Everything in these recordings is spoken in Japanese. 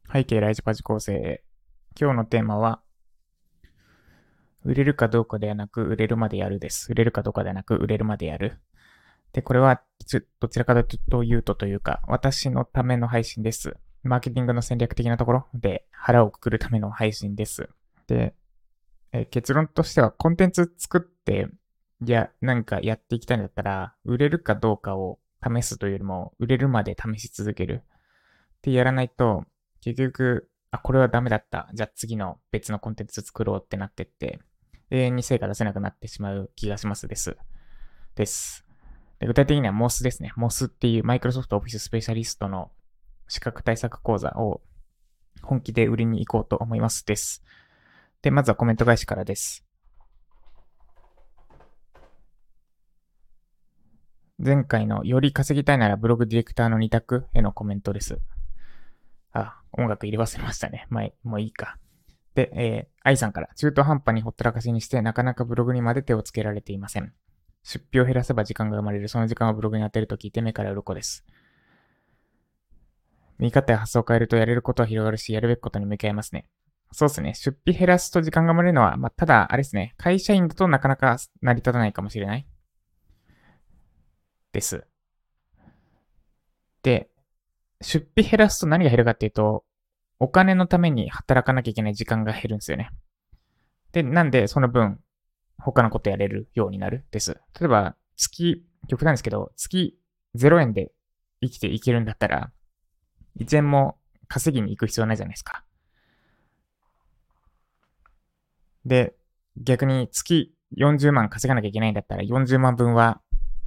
背景ライジパジ構成。今日のテーマは、売れるかどうかではなく、売れるまでやるです。売れるかどうかではなく、売れるまでやる。で、これは、どちらかというと私のための配信です。マーケティングの戦略的なところで腹をくくるための配信です。で、結論としては、コンテンツ作って、なんかやっていきたいんだったら、売れるかどうかを試すというよりも、売れるまで試し続ける。ってやらないと、結局、これはダメだった。じゃあ次の別のコンテンツ作ろうってなってって、永遠に成果出せなくなってしまう気がしますです。です。で具体的には MOS ですね。MOS っていうマイクロソフトオフィススペシャリストの資格対策講座を本気で売りに行こうと思いますです。で、まずはコメント返しからです。前回のより稼ぎたいならブログディレクターの2択へのコメントです。音楽入れ忘れましたね。もういいか。で、愛さんから中途半端にほったらかしにしてなかなかブログにまで手をつけられていません。出費を減らせば時間が生まれる。その時間をブログに当てると聞いて目から鱗です。見方や発想を変えるとやれることは広がるし、やるべきことに向き合いますね。そうですね。出費減らすと時間が生まれるのは、ただ、あれですね。会社員だとなかなか成り立たないかもしれないです。で、出費減らすと何が減るかっていうと、お金のために働かなきゃいけない時間が減るんですよね。で、なんで、その分、他のことやれるようになるです。例えば、極端ですけど、月0円で生きていけるんだったら、1円も稼ぎに行く必要ないじゃないですか。で、逆に月40万稼がなきゃいけないんだったら、40万分は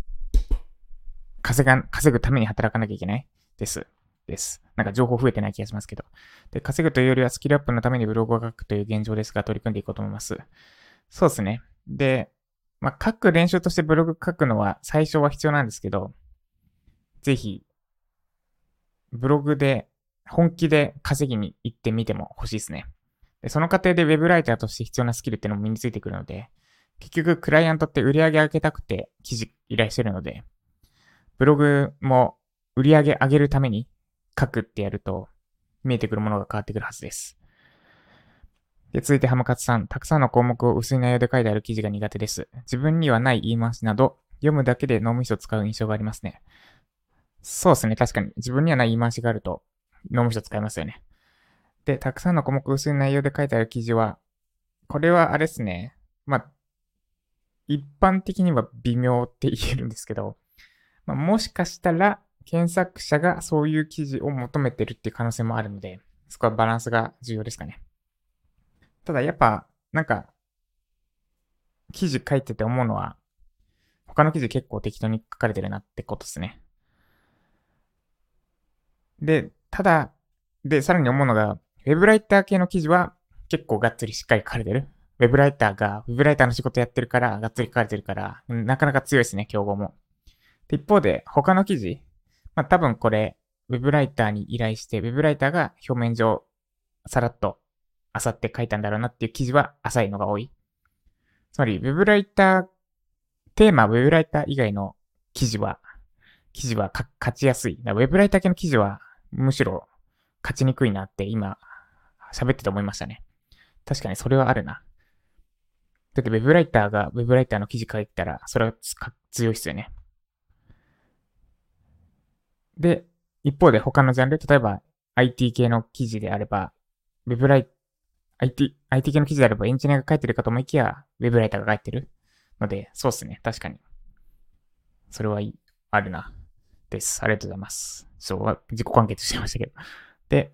稼ぐために働かなきゃいけないです。です。なんか情報増えてない気がしますけど。で、稼ぐというよりはスキルアップのためにブログを書くという現状ですが、取り組んでいこうと思います。そうですね。で、書く練習としてブログ書くのは最初は必要なんですけど、ぜひ、ブログで本気で稼ぎに行ってみても欲しいですね。で、その過程でウェブライターとして必要なスキルっていうのも身についてくるので、結局クライアントって売り上げ上げたくて記事依頼してるので、ブログも売り上げ上げるために書くってやると、見えてくるものが変わってくるはずです。で、続いて浜勝さん。たくさんの項目を薄い内容で書いてある記事が苦手です。自分にはない言い回しなど、読むだけで脳みそを使う印象がありますね。そうですね。確かに。自分にはない言い回しがあると、脳みそ使いますよね。で、たくさんの項目を薄い内容で書いてある記事は、これはあれですね。一般的には微妙って言えるんですけど、もしかしたら、検索者がそういう記事を求めてるっていう可能性もあるので、そこはバランスが重要ですかね。ただやっぱ、なんか、記事書いてて思うのは、他の記事結構適当に書かれてるなってことですね。で、ただ、で、さらに思うのが、ウェブライター系の記事は結構がっつりしっかり書かれてる。ウェブライターの仕事やってるから、がっつり書かれてるから、なかなか強いですね、競合も。で一方で、他の記事、多分これ、ウェブライターに依頼して、ウェブライターが表面上、さらっと、あさって書いたんだろうなっていう記事は浅いのが多い。つまり、ウェブライター以外の記事は、勝ちやすい。ウェブライター系の記事は、むしろ勝ちにくいなって今、喋ってて思いましたね。確かにそれはあるな。だってウェブライターがウェブライターの記事書いたら、それは強いっすよね。で、一方で他のジャンル、例えば IT 系の記事であれば、ウェブライ、IT 系の記事であればエンジニアが書いてるかと思いきや、ウェブライターが書いてるので、そうっすね。確かに。それあるな。です。ありがとうございます。自己完結してましたけど。で、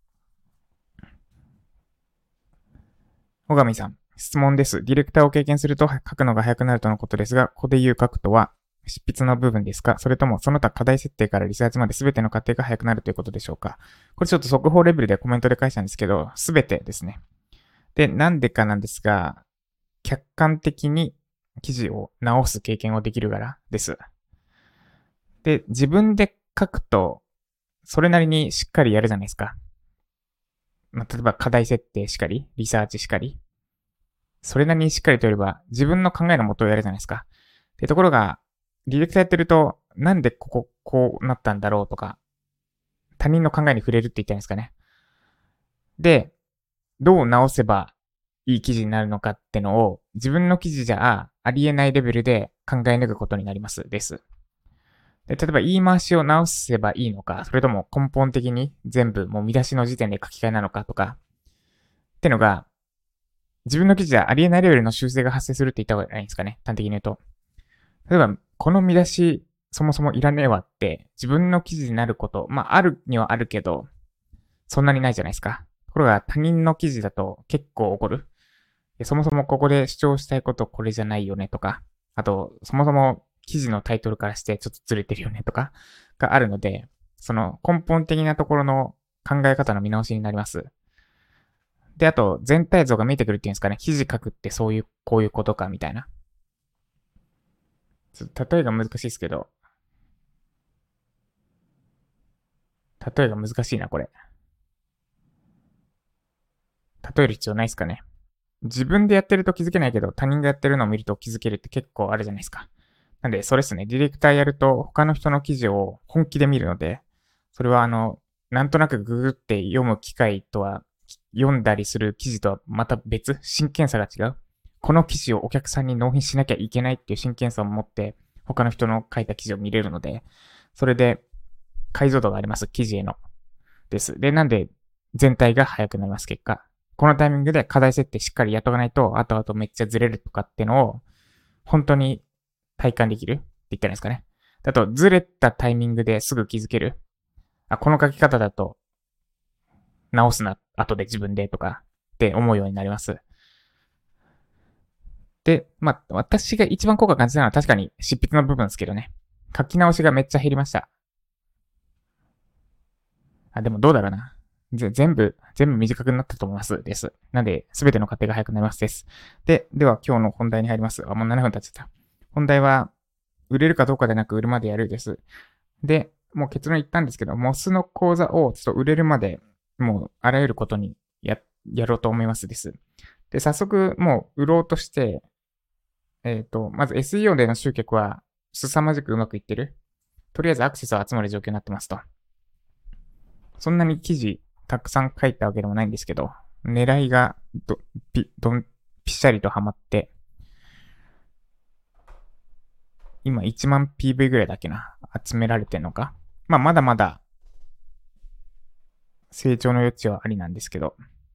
小上さん。質問です。ディレクターを経験すると書くのが早くなるとのことですが、ここで言う書くとは、執筆の部分ですか？それとも、その他課題設定からリサーチまで全ての過程が早くなるということでしょうか？これちょっと速報レベルでコメントで返したんですけど、全てですね。で、なんでかなんですが、客観的に記事を直す経験をできるからです。で、自分で書くと、それなりにしっかりやるじゃないですか。例えば課題設定しかり、リサーチしかり。それなりにしっかりとやれば、自分の考えのもとをやるじゃないですか。で、ところが、ディレクターやってると、なんでこうなったんだろうとか、他人の考えに触れるって言ったんですかね。 で、どう直せばいい記事になるのかってのを自分の記事じゃありえないレベルで考え抜くことになりますです。で、例えば言い回しを直せばいいのか、それとも根本的に全部もう見出しの時点で書き換えなのかとか、ってのが自分の記事じゃありえないレベルの修正が発生するって言った方がいいんですかね。端的に言うと。例えば、この見出しそもそもいらねえわって自分の記事になること、あるにはあるけど、そんなにないじゃないですか。ところが他人の記事だと結構起こる。そもそもここで主張したいことこれじゃないよねとか、あと、そもそも記事のタイトルからしてちょっとずれてるよねとかがあるので、その根本的なところの考え方の見直しになります。で、あと、全体像が見えてくるっていうんですかね。記事書くってそういう、こういうことかみたいな。例えが難しいですけど、例えが難しいな、これ。例える必要ないですかね。自分でやってると気づけないけど、他人がやってるのを見ると気づけるって結構あるじゃないですか。なんで、それっすね。ディレクターやると、他の人の記事を本気で見るので、それはなんとなくググって読む機会とは、読んだりする記事とはまた別、真剣さが違う。この記事をお客さんに納品しなきゃいけないっていう真剣さを持って、他の人の書いた記事を見れるので、それで解像度があります、記事への。です。で、なんで、全体が速くなります、結果。このタイミングで課題設定しっかりやっとかないと、後々めっちゃずれるとかってのを、本当に体感できるって言ったらいいですかね。だと、ずれたタイミングですぐ気づける。あ、この書き方だと、直すな、後で自分でとかって思うようになります。で、私が一番効果感じたのは確かに執筆の部分ですけどね。書き直しがめっちゃ減りました。あ、でもどうだろうな。全部短くなったと思いますです。なんで、すべての過程が早くなりますです。では今日の本題に入ります。もう7分経っちゃった。本題は、売れるかどうかでなく売るまでやるです。で、もう結論言ったんですけど、モスの講座をちょっと売れるまで、もうあらゆることにやろうと思いますです。で、早速もう売ろうとして、まず SEO での集客は凄まじくうまくいってる。とりあえずアクセスは集まる状況になってますと。そんなに記事たくさん書いたわけでもないんですけど、狙いがぴっしゃりとハマって、今1万 PV ぐらいだっけな、集められてんのか。まだまだ成長の余地はありなんですけど。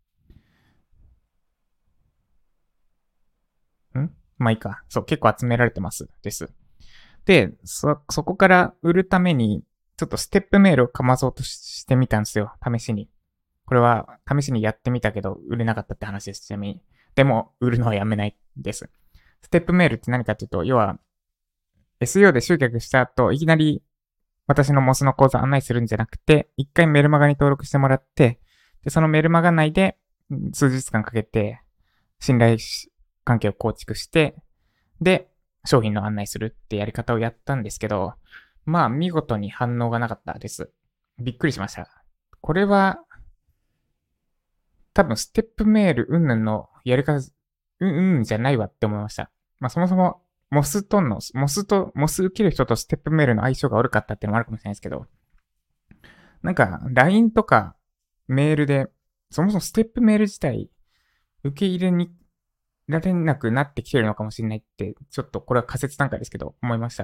いいか。そう、結構集められてます。です。で、そこから売るために、ちょっとステップメールをかまそうとしてみたんですよ。試しに。これは試しにやってみたけど、売れなかったって話です。ちなみに。でも、売るのはやめないです。ステップメールって何かっていうと、要は、SEO で集客した後、いきなり私のモスの講座案内するんじゃなくて、一回メルマガに登録してもらって、で、そのメルマガ内で数日間かけて、信頼関係を構築して、で、商品の案内するってやり方をやったんですけど、見事に反応がなかったです。びっくりしました。これは、多分ステップメールうんぬんのやり方、じゃないわって思いました。そもそも、モス受ける人とステップメールの相性が悪かったっていうのもあるかもしれないですけど、なんか、LINE とかメールで、そもそもステップメール自体、受け入れにられなくなってきてるのかもしれないって、ちょっとこれは仮説段階ですけど、思いました。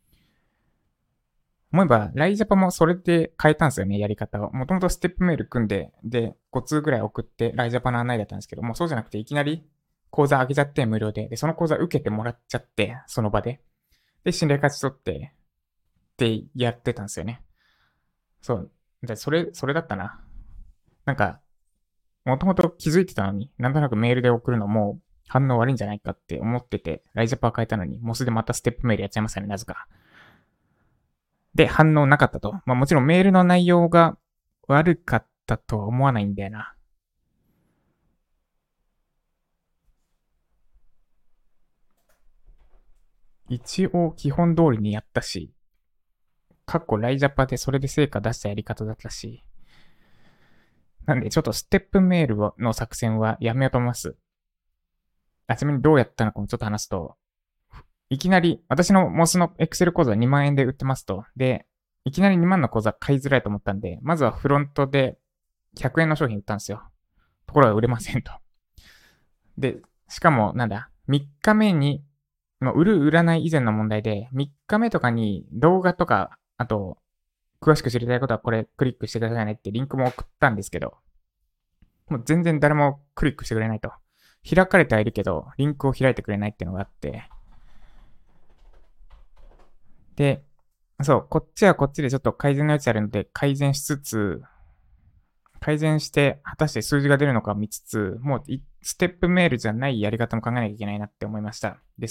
思えば、ライジャパもそれで変えたんですよね、やり方を。もともとステップメール組んで、で、5通ぐらい送って、ライジャパの案内だったんですけど、もうそうじゃなくて、いきなり講座上げちゃって無料で、で、その講座受けてもらっちゃって、その場で。で、信頼価値取って、ってやってたんですよね。そう。それだったな。なんか、もともと気づいてたのに、なんとなくメールで送るのも反応悪いんじゃないかって思ってて、ライジャパ変えたのに、モスでまたステップメールやっちゃいましたね、なぜか。で、反応なかったと。もちろんメールの内容が悪かったとは思わないんだよな。一応基本通りにやったし、過去ライジャパでそれで成果出したやり方だったし、なんでちょっとステップメールの作戦はやめようと思います。ちなみにどうやったのかもちょっと話すと、いきなり、私のモスの Excel 講座2万円で売ってますと。で、いきなり2万の講座買いづらいと思ったんで、まずはフロントで 100円の商品売ったんですよ。ところが売れませんと。で、しかも、3日目に、もう売る売らない以前の問題で、3日目とかに動画とか、あと、詳しく知りたいことはこれクリックしてくださいねってリンクも送ったんですけど、もう全然誰もクリックしてくれないと。開かれてはいるけど、リンクを開いてくれないっていうのがあって、で、そう、こっちはこっちでちょっと改善の余地あるので、改善しつつ、改善して果たして数字が出るのか見つつ、もうステップメールじゃないやり方も考えなきゃいけないなって思いました。です。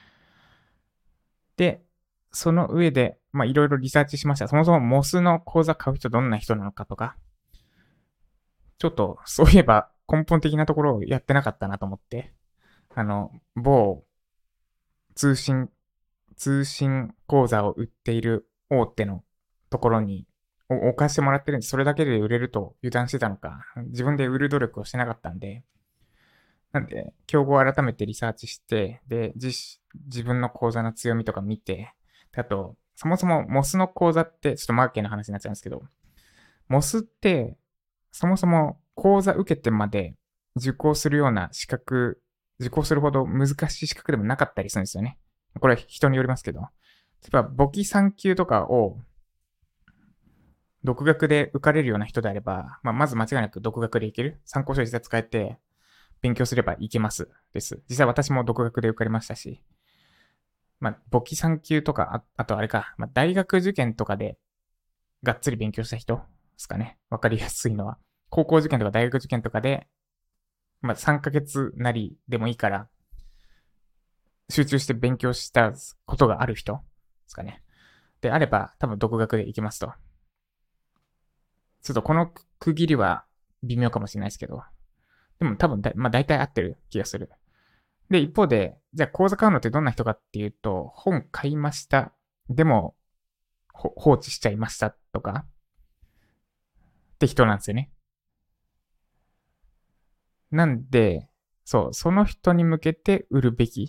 で、その上で、いろいろリサーチしました。そもそもモスの講座買う人どんな人なのかとか、ちょっとそういえば根本的なところをやってなかったなと思って、某通信講座を売っている大手のところに置かしてもらってるんで、それだけで売れると油断してたのか、自分で売る努力をしてなかったんで、なんで、競合を改めてリサーチして、で、自分の講座の強みとか見て、あと、そもそもモスの講座って、ちょっとマーケの話になっちゃうんですけど、モスって、そもそも講座受けてまで受講するような受講するほど難しい資格でもなかったりするんですよね。これは人によりますけど。例えば、簿記3級とかを独学で受かれるような人であれば、まず間違いなく独学でいける。参考書実際使えて勉強すればいけます。です。実際私も独学で受かりましたし、簿記3級とか、あとあれか、大学受験とかでがっつり勉強した人ですかね。わかりやすいのは。高校受験とか大学受験とかで、3ヶ月なりでもいいから、集中して勉強したことがある人ですかね。であれば、多分独学でいきますと。ちょっとこの区切りは微妙かもしれないですけど、でも多分大体合ってる気がする。で、一方で、じゃあ講座買うのってどんな人かっていうと、本買いました。でも、放置しちゃいましたとか、って人なんですよね。なんで、そう、その人に向けて売るべき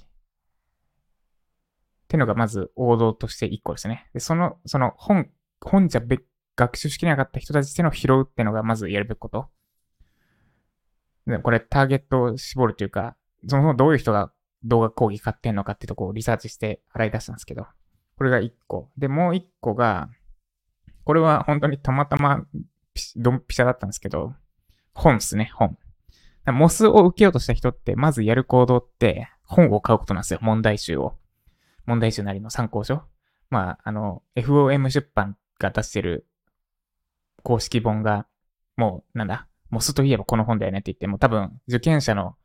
っていうのがまず王道として一個ですね。で、その本じゃ学習しきれなかった人たちっていうのを拾うっていうのがまずやるべきこと。でこれターゲットを絞るというか、そもそもどういう人が動画講義買ってんのかっていうところをリサーチして洗い出したんですけど、これが一個。で、もう一個が、これは本当にたまたまドンピシャだったんですけど、本ですね、本。モスを受けようとした人って、まずやる行動って、本を買うことなんですよ。問題集を。問題集なりの参考書。FOM 出版が出してる公式本が、もう、モスといえばこの本だよねって言って、も多分、受験者の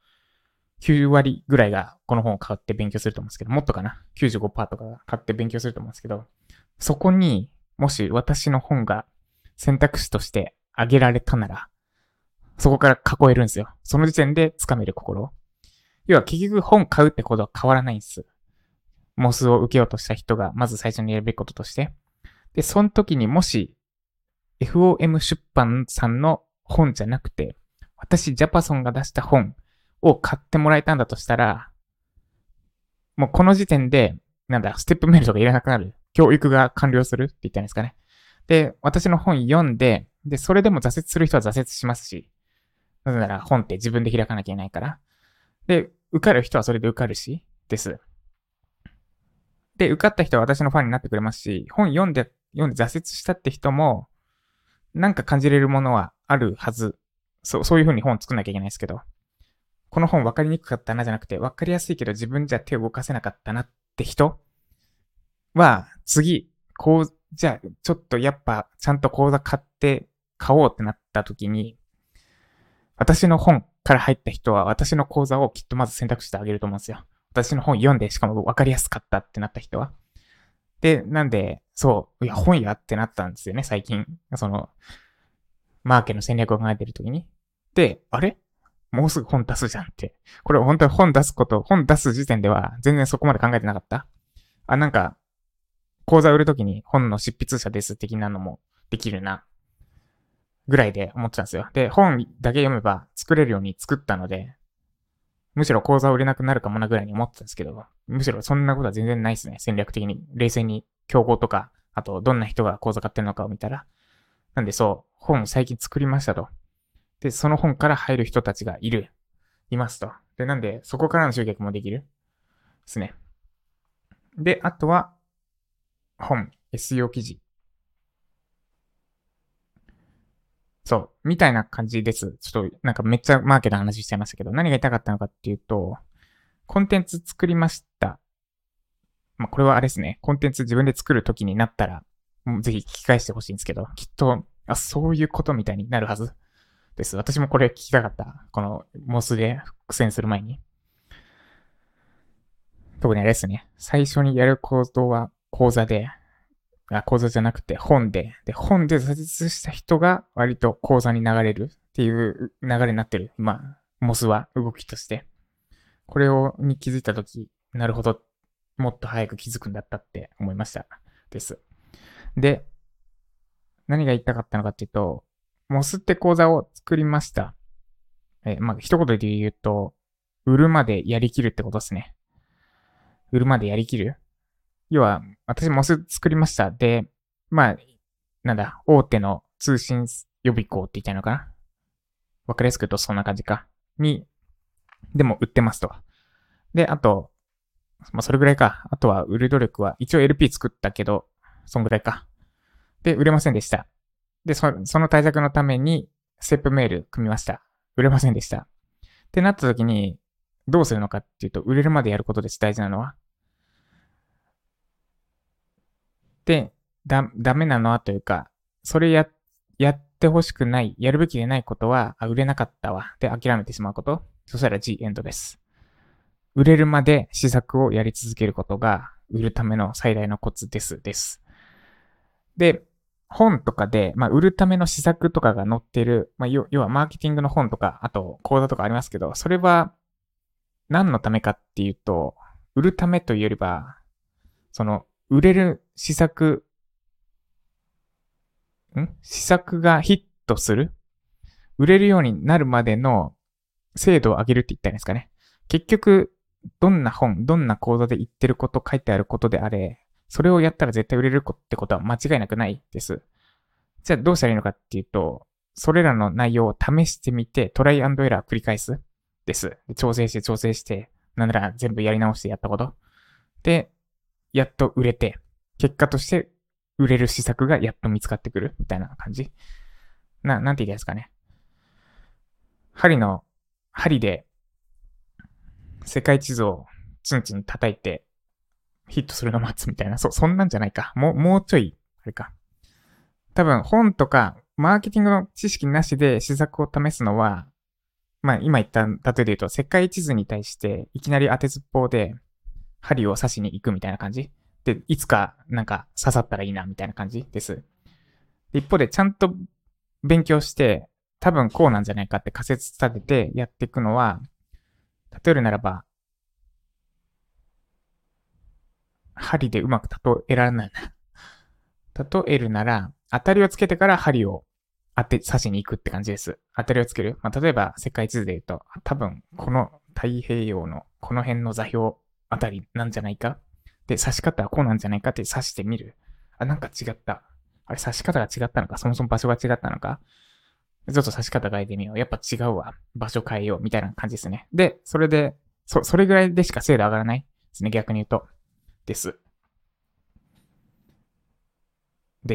9割ぐらいがこの本を買って勉強すると思うんですけど、もっとかな ?95% とかが買って勉強すると思うんですけど、そこにもし私の本が選択肢として挙げられたなら、そこから囲えるんですよ。その時点で掴める心。要は結局本買うってことは変わらないんです。モスを受けようとした人がまず最初にやるべきこととして。で、その時にもし FOM 出版さんの本じゃなくて、私ジャパソンが出した本を買ってもらえたんだとしたら、もうこの時点で、ステップメールとかいらなくなる。教育が完了するって言ったんですかね。で、私の本読んで、で、それでも挫折する人は挫折しますし、なぜなら本って自分で開かなきゃいけないから。で、受かる人はそれで受かるし、です。で、受かった人は私のファンになってくれますし、本読んで挫折したって人も、なんか感じれるものはあるはず。そういう風に本作んなきゃいけないですけど、この本分かりにくかったなじゃなくて、分かりやすいけど自分じゃ手を動かせなかったなって人は、次、じゃあ、ちょっとやっぱ、ちゃんと講座買おうってなった時に、私の本から入った人は、私の講座をきっとまず選択してあげると思うんですよ。私の本読んで、しかも分かりやすかったってなった人は。で、なんで、いや、本やってなったんですよね、最近。マーケの戦略を考えてる時に。で、あれもうすぐ本出すじゃんって。これ本当に本出す時点では全然そこまで考えてなかった。講座売るときに本の執筆者です的なのもできるな、ぐらいで思ってたんですよ。で、本だけ読めば作れるように作ったので、むしろ講座を売れなくなるかもなぐらいに思ってたんですけど、むしろそんなことは全然ないですね。戦略的に。冷静に競合とか、あとどんな人が講座買ってるのかを見たら。なんで本を最近作りましたと。で、その本から入る人たちがいますと。で、なんで、そこからの集客もできるですね。で、あとは、SEO 記事。そう、みたいな感じです。ちょっと、なんかめっちゃマーケットの話しちゃいましたけど、何が言いたかったのかっていうと、コンテンツ作りました。まあ、これはあれですね。コンテンツ自分で作るときになったら、ぜひ聞き返してほしいんですけど、きっと、そういうことみたいになるはずです。私もこれ聞きたかった。この、モスで苦戦する前に。特にあれですね。最初にやる行動は講座で、講座じゃなくて本で、本で挫折した人が割と講座に流れるっていう流れになってる。今、モスは動きとして。これに気づいたとき、なるほど、もっと早く気づくんだったって思いました。です。で、何が言いたかったのかっていうと、モスって講座を作りました。一言で言うと、売るまでやりきるってことですね。売るまでやりきる。要は、私モス作りました。で、大手の通信予備校って言ったのかな。わかりやすく言うとそんな感じか。でも売ってますと。で、あと、それぐらいか。あとは売る努力は、一応 LP 作ったけど、そんぐらいか。で、売れませんでした。で、その対策のために、ステップメール組みました。売れませんでした。ってなった時に、どうするのかっていうと、売れるまでやることです、大事なのは。で、ダメなのはというか、それやってほしくない、やるべきでないことは、売れなかったわ。で、諦めてしまうこと。そしたら G エンドです。売れるまで施策をやり続けることが、売るための最大のコツです。で、本とかで、売るための施策とかが載ってる、要はマーケティングの本とか、あと講座とかありますけど、それは何のためかっていうと、売るためというよりは、売れる施策がヒットする売れるようになるまでの精度を上げるって言ったらいいんですかね。結局、どんな本、どんな講座で言ってること、書いてあることであれ、それをやったら絶対売れるってことは間違いなくないです。じゃあどうしたらいいのかっていうと、それらの内容を試してみて、トライアンドエラー繰り返すです。で調整して、なんなら全部やり直してやったこと。で、やっと売れて、結果として売れる施策がやっと見つかってくるみたいな感じ。なんて言いたいですかね。針で世界地図をツンツン叩いてヒットするの待つみたいな。そんなんじゃないか。もうちょい、あれか。多分本とかマーケティングの知識なしで施策を試すのは、今言った例えで言うと世界地図に対していきなり当てずっぽうで針を刺しに行くみたいな感じ。で、いつかなんか刺さったらいいなみたいな感じです。一方でちゃんと勉強して、多分こうなんじゃないかって仮説立ててやっていくのは、例えるならば、針でうまく例えられないな。例えるなら、当たりをつけてから針を刺しに行くって感じです。当たりをつける。例えば世界地図で言うと、多分この太平洋のこの辺の座標あたりなんじゃないかで、刺し方はこうなんじゃないかって刺してみる。なんか違った。あれ刺し方が違ったのかそもそも場所が違ったのかちょっと刺し方変えてみよう。やっぱ違うわ。場所変えよう。みたいな感じですね。で、それで、それぐらいでしか精度上がらないですね。逆に言うと。です。です。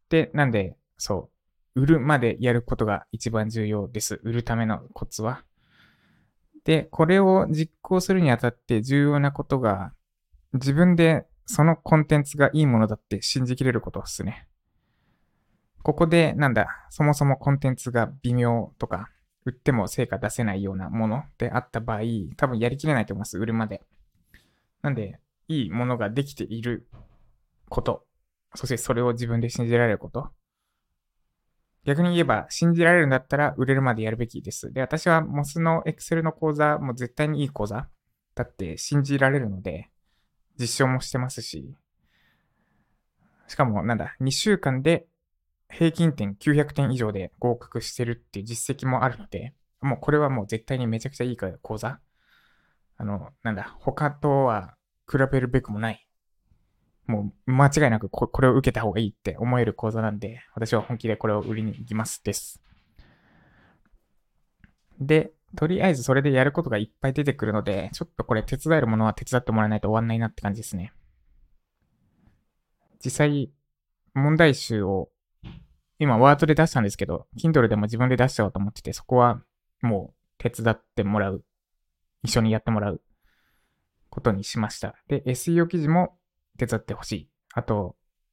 で、なんで、売るまでやることが一番重要です。売るためのコツは。で、これを実行するにあたって重要なことが、自分でそのコンテンツがいいものだって信じきれることですね。ここで、そもそもコンテンツが微妙とか、売っても成果出せないようなものであった場合、多分やりきれないと思います、売るまで。なんで、いいものができていること、そしてそれを自分で信じられること。逆に言えば、信じられるんだったら売れるまでやるべきです。で、私はモスの Excel の講座も絶対にいい講座だって信じられるので、実証もしてますし、しかも2週間で平均点900点以上で合格してるっていう実績もあるので、もうこれはもう絶対にめちゃくちゃいい講座。他とは比べるべくもないもう間違いなくこれを受けた方がいいって思える講座なんで、私は本気でこれを売りに行きますです。で、とりあえずそれでやることがいっぱい出てくるので、ちょっとこれ手伝えるものは手伝ってもらわないと終わんないなって感じですね。実際、問題集を今ワードで出したんですけど、Kindle でも自分で出しちゃおうと思ってて、そこはもう手伝ってもらう。一緒にやってもらうことにしました。で、SEO 記事も手伝ってほしい。あと、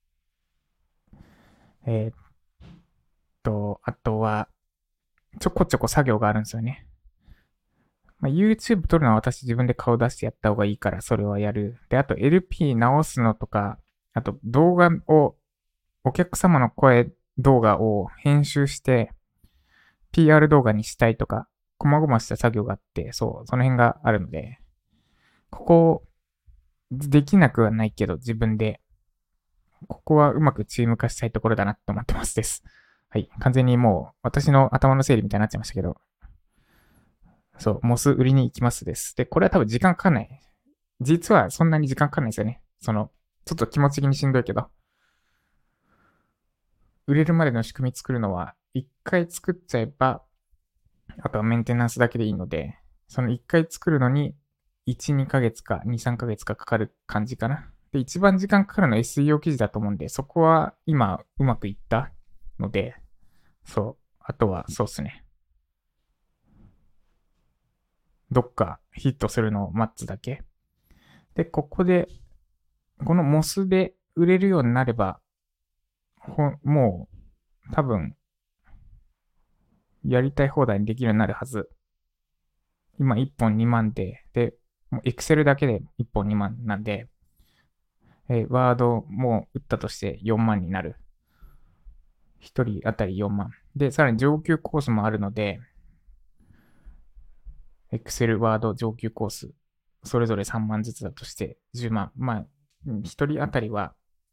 えーあとは、ちょこちょこ作業があるんですよね。YouTube 撮るのは私自分で顔出してやった方がいいから、それはやる。で、あと LP 直すのとか、あと動画を、お客様の声動画を編集して、PR 動画にしたいとか、細々した作業があって、そう、その辺があるので、ここ、できなくはないけど、自分で、ここはうまくチーム化したいところだなと思ってますです。はい。完全にもう、私の頭の整理みたいになっちゃいましたけど、そう、モス売りに行きますです。で、これは多分時間かかんない。実はそんなに時間かかんないですよね。ちょっと気持ち的にしんどいけど、売れるまでの仕組み作るのは、一回作っちゃえば、あとはメンテナンスだけでいいので、その一回作るのに、1、2ヶ月か2、3ヶ月かかかる感じかな。で、一番時間かかるのは SEO 記事だと思うんで、そこは今うまくいったので、そう。あとは、そうっすね。どっかヒットするのを待つだけ。で、このモスで売れるようになれば、もう、多分、やりたい放題にできるようになるはず。今1本2万で、Excel だけで1本2万なんで、ワードも打ったとして4万になる。1人当たり4万。で、さらに上級コースもあるので、Excel、ワード、上級コース、それぞれ3万ずつだとして10万。1人当たりは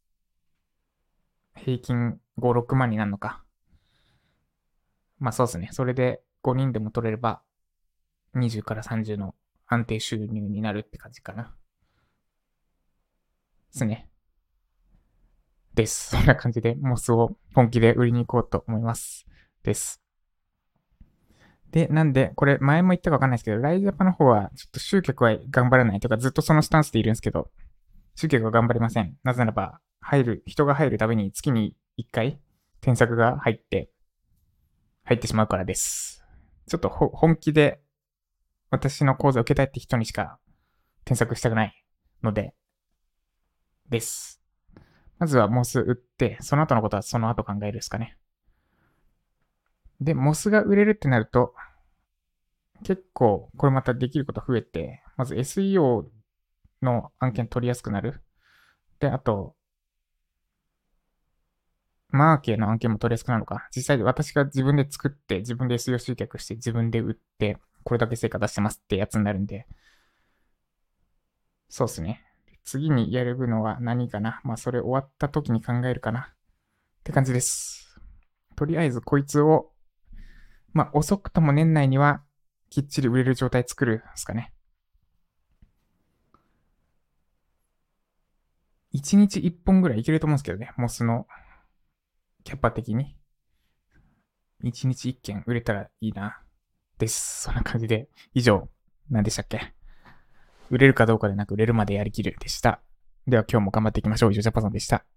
平均5、6万になるのか。そうですね。それで5人でも取れれば20から30の安定収入になるって感じかな。ですね。です。そんな感じでモスを本気で売りに行こうと思います。です。で、なんで、これ前も言ったかわかんないですけど、ライズアパの方はちょっと集客は頑張らないとかずっとそのスタンスでいるんですけど、集客は頑張りません。なぜならば、人が入るたびに月に1回添削が入ってしまうからです。ちょっと本気で私の講座を受けたいって人にしか添削したくないので、です。まずはモス売って、その後のことはその後考えるですかね。で、モスが売れるってなると、結構これまたできること増えて、まず SEO の案件取りやすくなる。で、あと、マーケの案件も取りやすくなるのか。実際私が自分で作って、自分で SEO 集客して、自分で売って、これだけ成果出してますってやつになるんで、そうっすね。次にやるのは何かな。それ終わった時に考えるかな。って感じです。とりあえずこいつを、遅くとも年内にはきっちり売れる状態作るですかね。1日1本ぐらいいけると思うんですけどね。モスのキャパ的に。1日1件売れたらいいな。です。そんな感じで。以上、何でしたっけ？売れるかどうかでなく売れるまでやりきるでした。では今日も頑張っていきましょう。以上、ジャパソンでした。